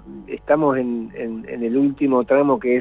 estamos en el último tramo, que es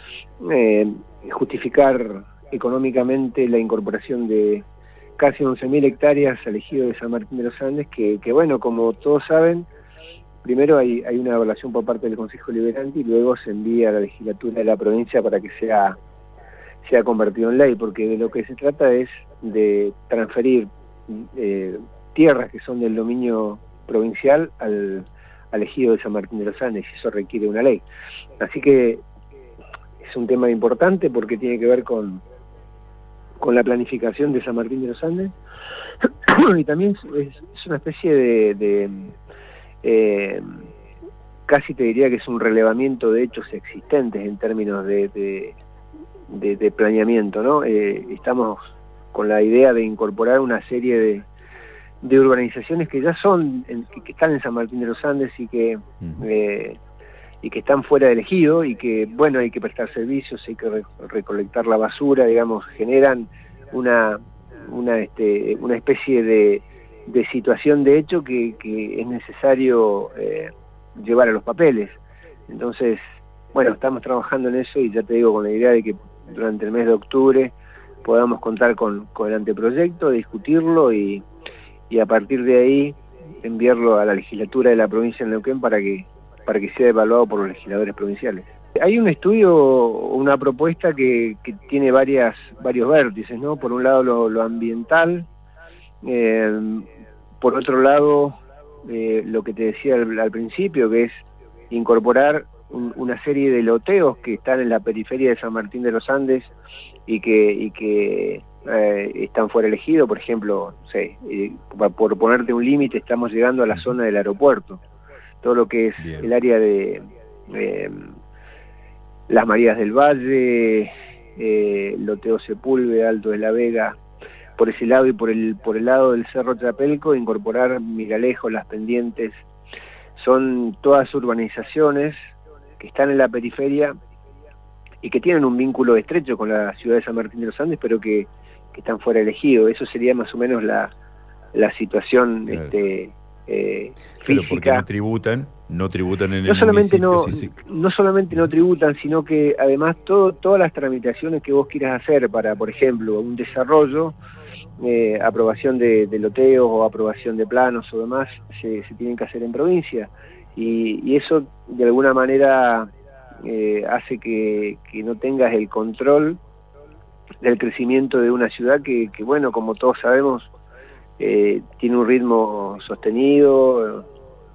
justificar económicamente la incorporación de casi 11.000 hectáreas al ejido de San Martín de los Andes, que bueno, como todos saben, primero hay una evaluación por parte del Consejo Deliberante y luego se envía a la legislatura de la provincia para que sea convertido en ley, porque de lo que se trata es de transferir tierras que son del dominio provincial al ejido de San Martín de los Andes, y eso requiere una ley. Así que es un tema importante porque tiene que ver con la planificación de San Martín de los Andes y también es una especie de casi te diría que es un relevamiento de hechos existentes en términos de planeamiento, ¿no? Estamos con la idea de incorporar una serie de urbanizaciones que ya que están en San Martín de los Andes y que están fuera del ejido, y que, bueno, hay que prestar servicios, hay que recolectar la basura, digamos, generan una especie de situación de hecho que es necesario llevar a los papeles. Entonces, bueno, estamos trabajando en eso, y ya te digo, con la idea de que durante el mes de octubre podamos contar con el anteproyecto, discutirlo y a partir de ahí enviarlo a la legislatura de la provincia de Neuquén para que sea evaluado por los legisladores provinciales. Hay un estudio, una propuesta que tiene varios vértices, ¿no? Por un lado lo ambiental, por otro lado lo que te decía al principio, que es incorporar una serie de loteos que están en la periferia de San Martín de los Andes y que están fuera del ejido. Por ejemplo, no sé, por ponerte un límite, estamos llegando a la zona del aeropuerto, todo lo que es el área de Las Marías del Valle, Loteo Sepúlveda, Alto de la Vega, por ese lado, y por el lado del Cerro Trapelco, incorporar Miralejos, Las Pendientes. Son todas urbanizaciones que están en la periferia y que tienen un vínculo estrecho con la ciudad de San Martín de los Andes, pero que están fuera del ejido. Eso sería más o menos la situación física. Porque no tributan en el municipio. No solamente no tributan, sino que además todas las tramitaciones que vos quieras hacer para, por ejemplo, un desarrollo, aprobación de loteos o aprobación de planos o demás, se tienen que hacer en provincia, y eso de alguna manera hace que no tengas el control del crecimiento de una ciudad que bueno, como todos sabemos, tiene un ritmo sostenido,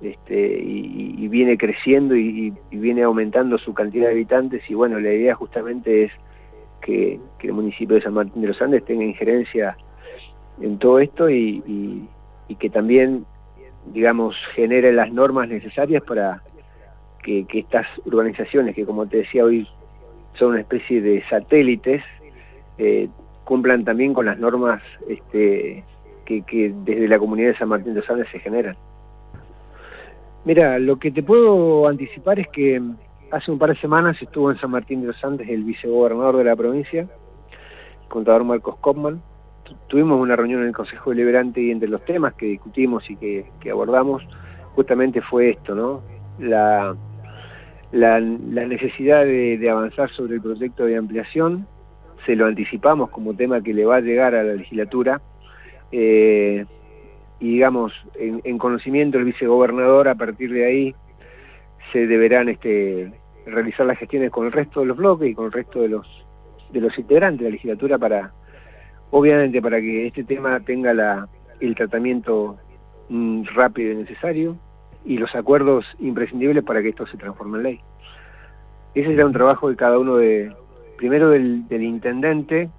y viene creciendo y viene aumentando su cantidad de habitantes, y bueno, la idea justamente es que el municipio de San Martín de los Andes tenga injerencia en todo esto y que también, digamos, genere las normas necesarias para que estas urbanizaciones, que como te decía hoy son una especie de satélites, cumplan también con las normas que desde la comunidad de San Martín de los Andes se generan. Mira, lo que te puedo anticipar es que hace un par de semanas estuvo en San Martín de los Andes el vicegobernador de la provincia, el contador Marcos Kopman. Tuvimos una reunión en el Consejo Deliberante, y entre los temas que discutimos y que abordamos justamente fue esto, ¿no? La necesidad de avanzar sobre el proyecto de ampliación. Se lo anticipamos como tema que le va a llegar a la legislatura, y digamos, en conocimiento del vicegobernador, a partir de ahí se deberán realizar las gestiones con el resto de los bloques y con el resto de los integrantes de la legislatura, obviamente para que este tema tenga el tratamiento rápido y necesario, y los acuerdos imprescindibles para que esto se transforme en ley. Ese será un trabajo de cada uno, primero del intendente,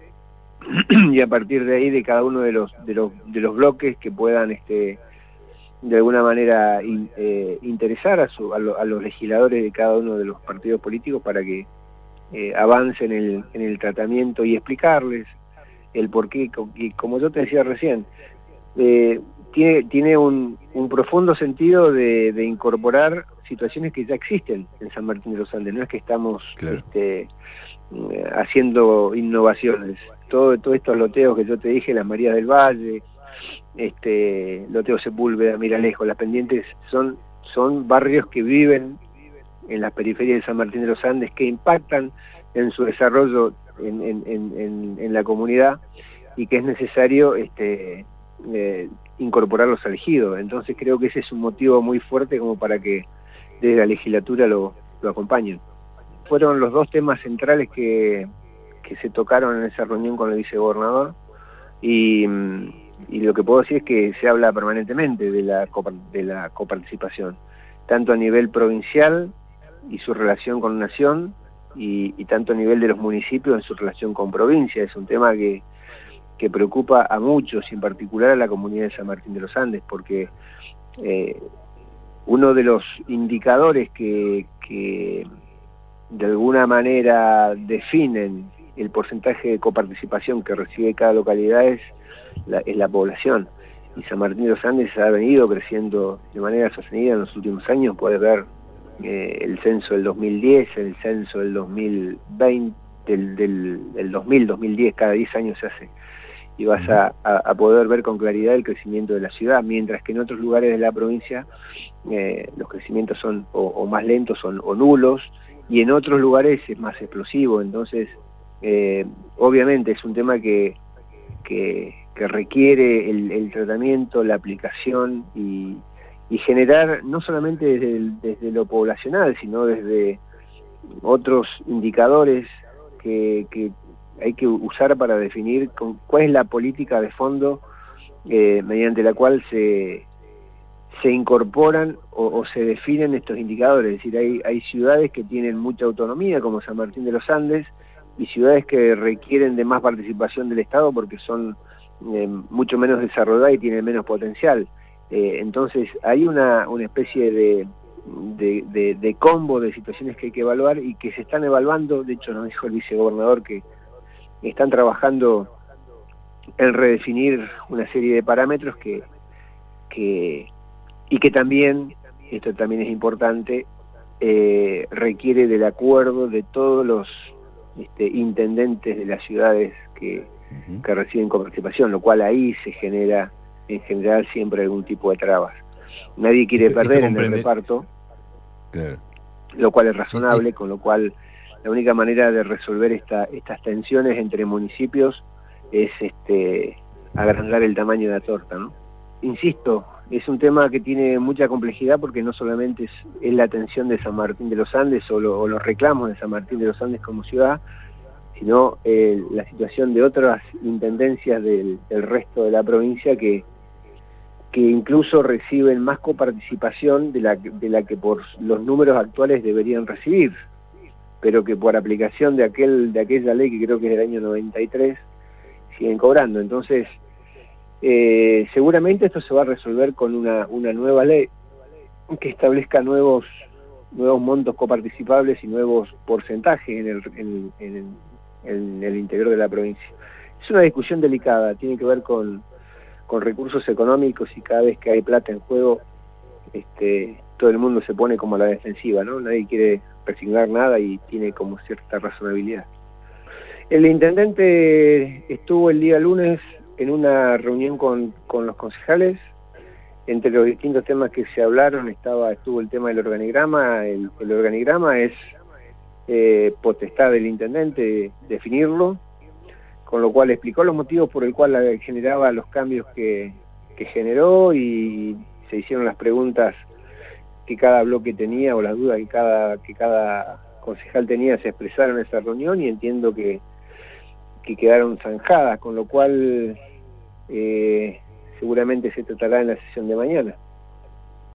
y a partir de ahí de cada uno de los bloques que puedan de alguna manera interesar a los legisladores de cada uno de los partidos políticos para que avancen en el tratamiento y explicarles el porqué. Y como yo te decía recién, tiene un profundo sentido de incorporar situaciones que ya existen en San Martín de los Andes. No es que estamos haciendo innovaciones. Todos estos loteos que yo te dije, Las Marías del Valle, Loteo Sepúlveda, Miralejos, Las Pendientes, son barrios que viven en las periferias de San Martín de los Andes que impactan en su desarrollo en la comunidad y que es necesario incorporarlos al ejido. Entonces creo que ese es un motivo muy fuerte como para que desde la legislatura lo acompañen. Fueron los dos temas centrales que se tocaron en esa reunión con el vicegobernador y lo que puedo decir es que se habla permanentemente de la coparticipación, tanto a nivel provincial y su relación con Nación y tanto a nivel de los municipios en su relación con provincia. Es un tema que preocupa a muchos, y en particular a la comunidad de San Martín de los Andes, porque uno de los indicadores que de alguna manera definen el porcentaje de coparticipación que recibe cada localidad es la población. Y San Martín de los Andes ha venido creciendo de manera sostenida en los últimos años. Puedes ver el censo del 2010, el censo del 2020, del 2010, cada 10 años se hace. Y vas a poder ver con claridad el crecimiento de la ciudad, mientras que en otros lugares de la provincia los crecimientos son o más lentos o nulos, y en otros lugares es más explosivo. Entonces, obviamente es un tema que requiere el tratamiento, la aplicación y generar no solamente desde lo poblacional, sino desde otros indicadores que hay que usar para definir cuál es la política de fondo mediante la cual se incorporan o se definen estos indicadores. Es decir, hay ciudades que tienen mucha autonomía, como San Martín de los Andes, y ciudades que requieren de más participación del Estado porque son mucho menos desarrolladas y tienen menos potencial. Entonces hay una especie de combo de situaciones que hay que evaluar y que se están evaluando. De hecho, nos dijo el vicegobernador que están trabajando en redefinir una serie de parámetros y que también, esto también es importante, requiere del acuerdo de todos los intendentes de las ciudades que reciben coparticipación, lo cual ahí se genera en general siempre algún tipo de trabas. Nadie quiere perder en el reparto, claro, lo cual es razonable, con lo cual la única manera de resolver estas tensiones entre municipios es agrandar el tamaño de la torta, ¿no? Insisto, es un tema que tiene mucha complejidad porque no solamente es la atención de San Martín de los Andes o los reclamos de San Martín de los Andes como ciudad, sino la situación de otras intendencias del resto de la provincia que incluso reciben más coparticipación de la que por los números actuales deberían recibir, pero que por aplicación de aquella ley, que creo que es del año 93, siguen cobrando. Entonces, seguramente esto se va a resolver con una nueva ley que establezca nuevos montos coparticipables y nuevos porcentajes en el interior de la provincia. Es una discusión delicada, tiene que ver con recursos económicos, y cada vez que hay plata en juego, todo el mundo se pone como a la defensiva, ¿no? Nadie quiere resignar nada y tiene como cierta razonabilidad. El intendente estuvo el día lunes en una reunión con los concejales. Entre los distintos temas que se hablaron estuvo el tema del organigrama. El organigrama es potestad del intendente definirlo, con lo cual explicó los motivos por el cual generaba los cambios que generó, y se hicieron las preguntas que cada bloque tenía, o las dudas que cada concejal tenía, se expresaron en esa reunión, y entiendo que quedaron zanjadas, con lo cual seguramente se tratará en la sesión de mañana.